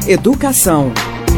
Educação.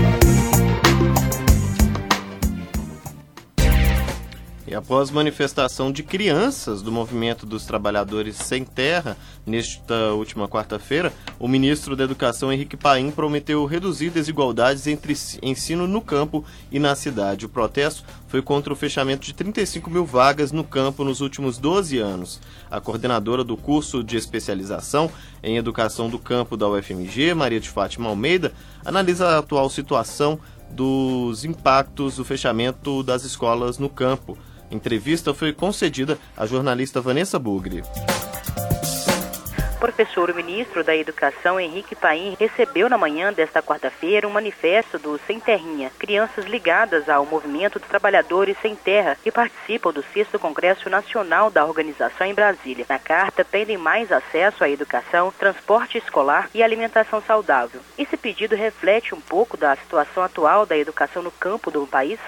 E após manifestação de crianças do Movimento dos Trabalhadores Sem Terra, nesta última quarta-feira, o ministro da Educação, Henrique Paim, prometeu reduzir desigualdades entre ensino no campo e na cidade. O protesto foi contra o fechamento de 35 mil vagas no campo nos últimos 12 anos. A coordenadora do curso de especialização em Educação do Campo da UFMG, Maria de Fátima Almeida, analisa a atual situação dos impactos do fechamento das escolas no campo. A entrevista foi concedida à jornalista Vanessa Bugri. Professor, o ministro da Educação, Henrique Paim, recebeu na manhã desta quarta-feira um manifesto do Sem Terrinha, crianças ligadas ao Movimento dos Trabalhadores Sem Terra, que participam do 6º Congresso Nacional da organização em Brasília. Na carta, pedem mais acesso à educação, transporte escolar e alimentação saudável. Esse pedido reflete um pouco da situação atual da educação no campo do país?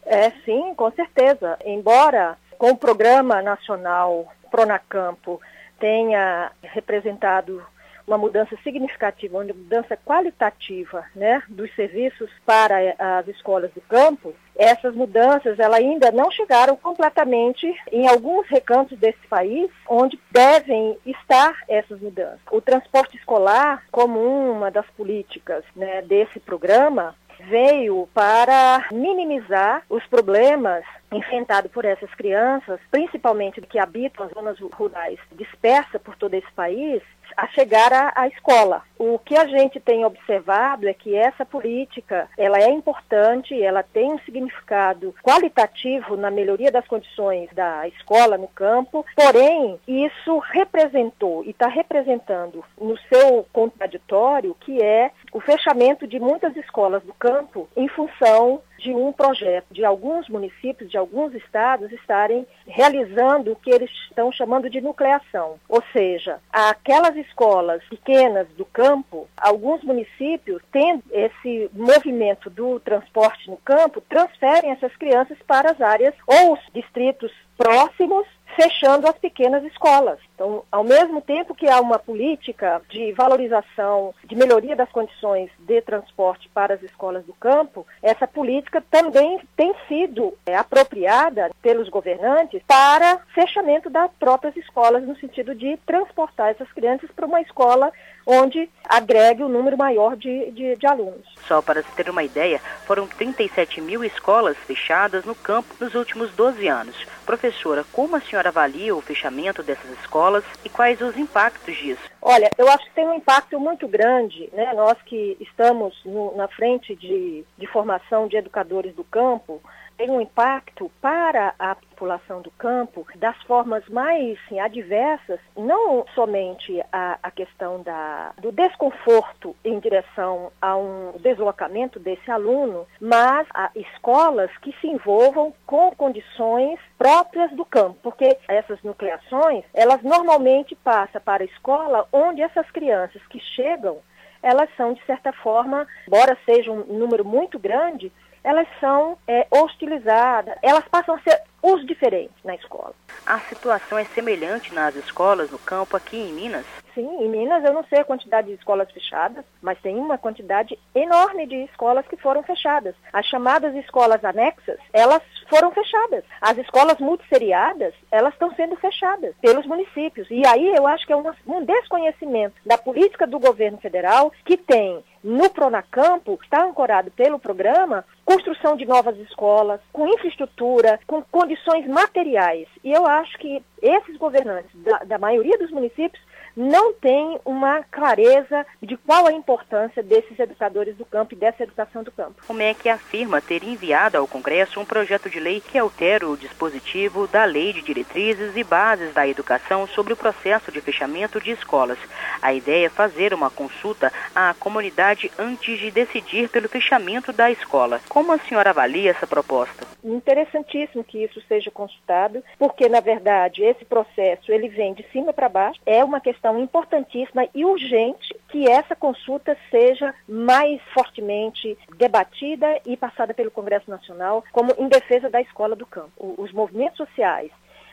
Sim, com certeza. Embora com o Programa Nacional Pronacampo tenha representado uma mudança significativa, uma mudança qualitativa, né, dos serviços para as escolas do campo, essas mudanças elas ainda não chegaram completamente em alguns recantos desse país, onde devem estar essas mudanças. O transporte escolar, como uma das políticas, né, desse programa, veio para minimizar os problemas enfrentados por essas crianças, principalmente que habitam as zonas rurais dispersas por todo esse país, a chegar à escola. O que a gente tem observado é que essa política, ela é importante, ela tem um significado qualitativo na melhoria das condições da escola no campo, porém, isso representou e está representando no seu contraditório, que é o fechamento de muitas escolas do campo em função de um projeto de alguns municípios, de alguns estados estarem realizando o que eles estão chamando de nucleação. Ou seja, aquelas escolas pequenas do campo, alguns municípios, tendo esse movimento do transporte no campo, transferem essas crianças para as áreas ou os distritos próximos, fechando as pequenas escolas. Então, ao mesmo tempo que há uma política de valorização, de melhoria das condições de transporte para as escolas do campo, essa política também tem sido apropriada pelos governantes para fechamento das próprias escolas, no sentido de transportar essas crianças para uma escola onde agregue um número maior de alunos. Só para se ter uma ideia, foram 37 mil escolas fechadas no campo nos últimos 12 anos. Professora, como a senhora avalia o fechamento dessas escolas e quais os impactos disso? Olha, eu acho que tem um impacto muito grande, né? Nós que estamos na frente de formação de educadores do campo, tem um impacto para a população do campo das formas mais adversas, não somente a questão do desconforto em direção a um deslocamento desse aluno, mas a escolas que se envolvam com condições próprias do campo, porque essas nucleações, elas normalmente passam para a escola onde essas crianças que chegam, elas são, de certa forma, embora seja um número muito grande, elas são hostilizadas, elas passam a ser os diferentes na escola. A situação é semelhante nas escolas no campo aqui em Minas? Sim, em Minas eu não sei a quantidade de escolas fechadas, mas tem uma quantidade enorme de escolas que foram fechadas. As chamadas escolas anexas, elas foram fechadas. As escolas multisseriadas, elas estão sendo fechadas pelos municípios. E aí eu acho que é um desconhecimento da política do governo federal, que tem no Pronacampo, está ancorado pelo programa, construção de novas escolas, com infraestrutura, com condições materiais. E eu acho que esses governantes da maioria dos municípios não têm uma clareza de qual a importância desses educadores do campo e dessa educação do campo. O MEC afirma ter enviado ao Congresso um projeto de lei que altera o dispositivo da Lei de Diretrizes e Bases da Educação sobre o processo de fechamento de escolas. A ideia é fazer uma consulta à comunidade antes de decidir pelo fechamento da escola. Como a senhora avalia essa proposta? Interessantíssimo que isso seja consultado, porque, na verdade, esse processo ele vem de cima para baixo. É uma questão importantíssima e urgente que essa consulta seja mais fortemente debatida e passada pelo Congresso Nacional como em defesa da escola do campo. Os movimentos sociais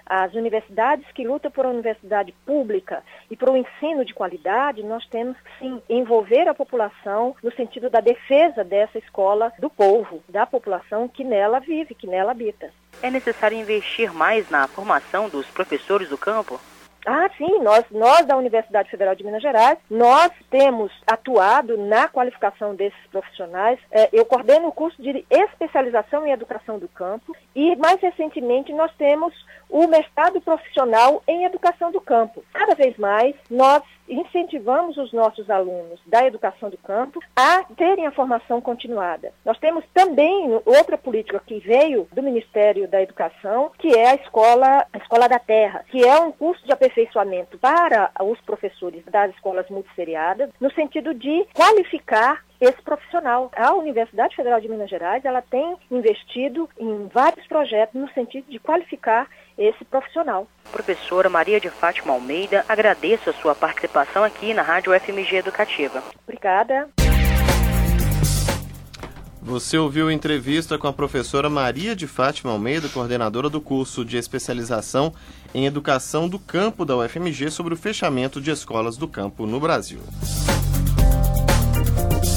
as universidades que lutam por uma universidade pública e por um ensino de qualidade, nós temos que sim envolver a população no sentido da defesa dessa escola do povo, da população que nela vive, que nela habita. É necessário investir mais na formação dos professores do campo? Sim, nós da Universidade Federal de Minas Gerais, nós temos atuado na qualificação desses profissionais. Eu coordeno o curso de especialização em educação do campo e, mais recentemente, nós temos o mestrado profissional em educação do campo. Cada vez mais, nós incentivamos os nossos alunos da educação do campo a terem a formação continuada. Nós temos também outra política que veio do Ministério da Educação, que é a Escola da Terra, que é um curso de aperfeiçoamento para os professores das escolas multisseriadas, no sentido de qualificar esse profissional. A Universidade Federal de Minas Gerais, ela tem investido em vários projetos no sentido de qualificar esse profissional. Professora Maria de Fátima Almeida, agradeço a sua participação aqui na Rádio FMG Educativa. Obrigada. Você ouviu a entrevista com a professora Maria de Fátima Almeida, coordenadora do curso de especialização em educação do campo da UFMG, sobre o fechamento de escolas do campo no Brasil.